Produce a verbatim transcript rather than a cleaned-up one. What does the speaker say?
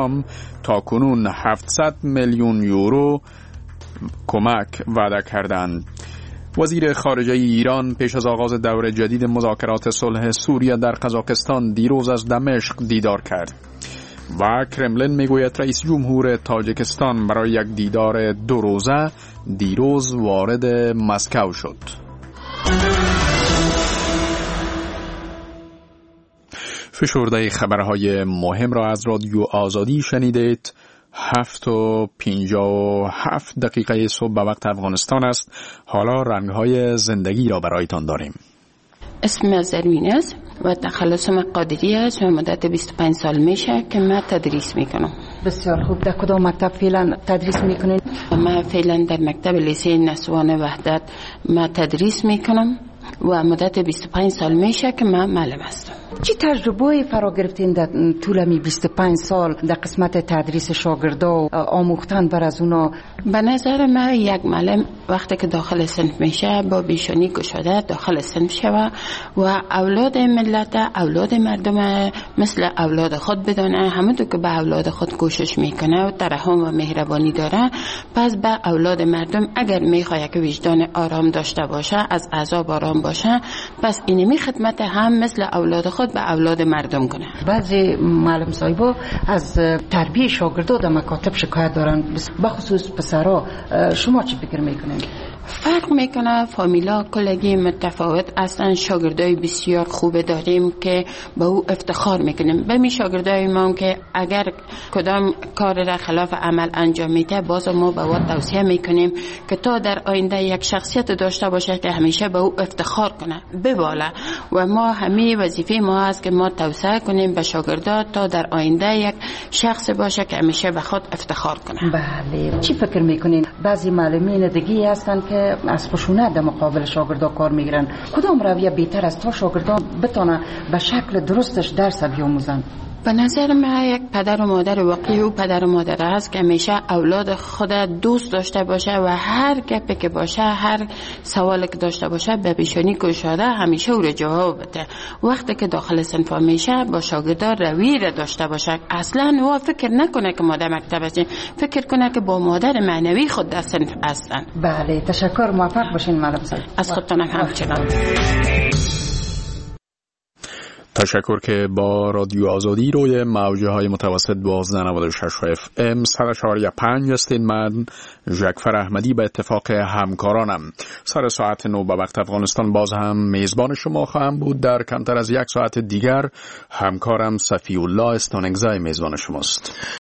ایران تا کنون هفتصد میلیون یورو کمک وعده کردند. وزیر خارجه ایران پیش از آغاز دور جدید مذاکرات صلح سوریه در قزاقستان دیروز از دمشق دیدار کرد و کرملین میگوید رئیس جمهور تاجیکستان برای یک دیدار دو روزه دیروز وارد مسکو شد. فشرده خبرهای مهم را از رادیو آزادی شنیدید. هفت و پینجا و هفت دقیقه صبح به وقت افغانستان است. حالا رنگهای زندگی را برایتان داریم. اسم زرین است و تخلصم قادری است و مدت بیست و پنج سال میشه که من تدریس میکنم. بسیار خوب. در کدام مکتب فعلا تدریس میکنین؟ من فعلا در مکتب لیسه نسوان وحدت من تدریس میکنم و مدت بیست و پنج سال میشه که من معلم هستم. چی تجربه فرا گرفتین در طول می بیست و پنج سال در قسمت تدریس شاگردا و آموختن بر از اونا؟ به نظر من یک معلم وقتی که داخل صنف میشه با بیشانی گشاده داخل صنف شوه و اولاد ملت اولاد مردم مثل اولاد خود بدانه، همونطور که به اولاد خود کوشش میکنه و ترحم و مهربانی داره، پس به اولاد مردم اگر میخواد که وجدان آرام داشته باشه، از عذاب آرام باشه، پس اینمی خدمت هم مثل اولاد خود به اولاد مردم کنه. بعضی معلم صاحبا از تربیت شاگردا در مکاتب شکایت دارن، بخصوص پسرا. شما چی فکر میکنین؟ فرق میکنه، فامیلا کلگی متفاوت اصلا. شاگردای بسیار خوب داریم که به او افتخار میکنیم. به می شاگردای ما که اگر کدام کار را خلاف عمل انجام میده، باز ما به او توصیه میکنیم که تا در آینده یک شخصیت داشته باشه که همیشه به او افتخار کنه، بباله. و ما همه وظیفه ما هست که ما توصیه کنیم به شاگردا تا در آینده یک شخص باشه که همیشه به خود افتخار کنه. بله. چی فکر میکنین؟ بعضی معلمین دیگه هستن که از خشونت در مقابل شاگردا کار میگیرن. کدام رویه بهتر است تا شاگردا بتونه به شکل درستش درس بیاموزن؟ به نظر من یک پدر و مادر واقعی او پدر و مادر است که همیشه اولاد خود دوست داشته باشه و هر گپی که باشه، هر سوالی که داشته باشه به پیشانی گشاده همیشه او را جواب بده. وقتی که داخل صنف میشه با شاگردا رویه داشته باشه، اصلا او فکر نکنه که ما در مکتب هستیم، فکر کنه که با مادر معنوی خود در صنف هستن. بله، تشکر. موفق باشین معلم صاحب. از خودتان همچنان. تشکر که با رادیو آزادی روی موجه های متوسط دوازده نود و شش اف ام صد و چهار و پنج هستین. من ژکفر احمدی به اتفاق همکارانم سر ساعت نو به وقت افغانستان باز هم میزبان شما خواهم بود. در کمتر از یک ساعت دیگر همکارم صفی الله استانگزای میزبان شماست.